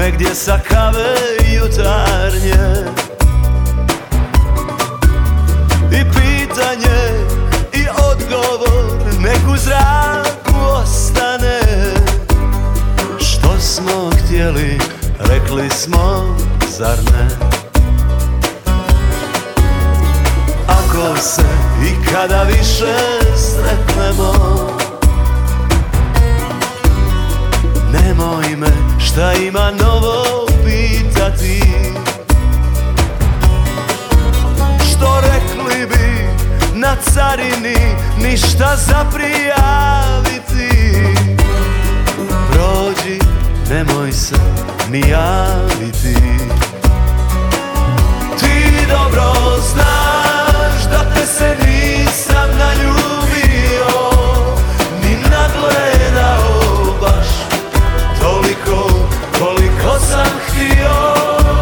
negdje sa kave jutarnje. I pitanje i odgovor nek u zraku ostane. Što smo htjeli, rekli smo, zar ne? Ako se ikada više sretnemo, nemoj me šta ima novo pitati. Što rekli bi na carini, ništa za prijaviti. Prođi, nemoj se ni javiti. Ti dobro znaš da te se nisam naljubio, ni nagledao baš toliko koliko sam htio.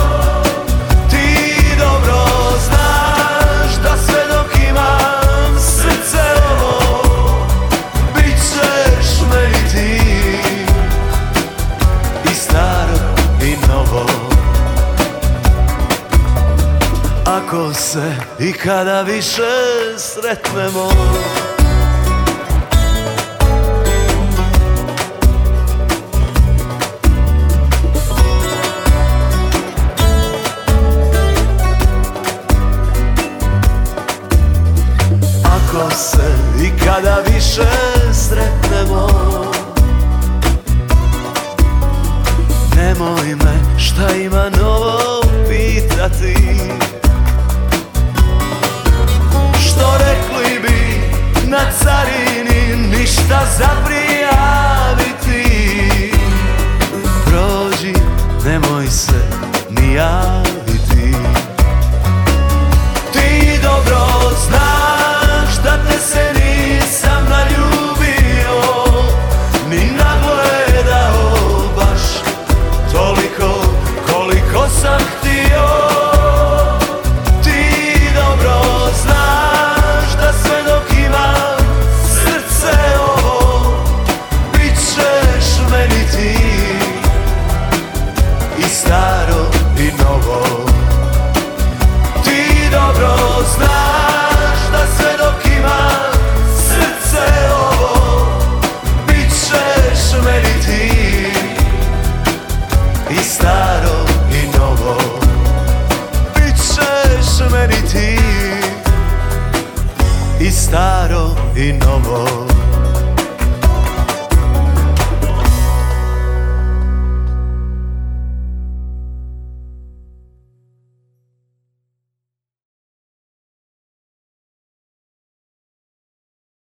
Ti dobro znaš da sve dok imam srce ovo, bit ćeš meni ti, i staro i novo. Ako se ikada više sretnemo, ako se ikada više sretnemo, nemoj me šta ima novo pitati. Što rekli bi na carini, ništa za prijaviti. Prođi, nemoj se ni javiti. Ti dobro znaš da te se nisam naljubio, ni nagledao baš toliko koliko sam htio. Ti dobro znaš da sve dok imam srce ovo, bit ćeš meni ti, i staro i novo. Ti dobro znaš da sve dok imam srce ovo, bit ćeš meni ti, i staro i novo. Bit ćeš meni ti, i staro i novo.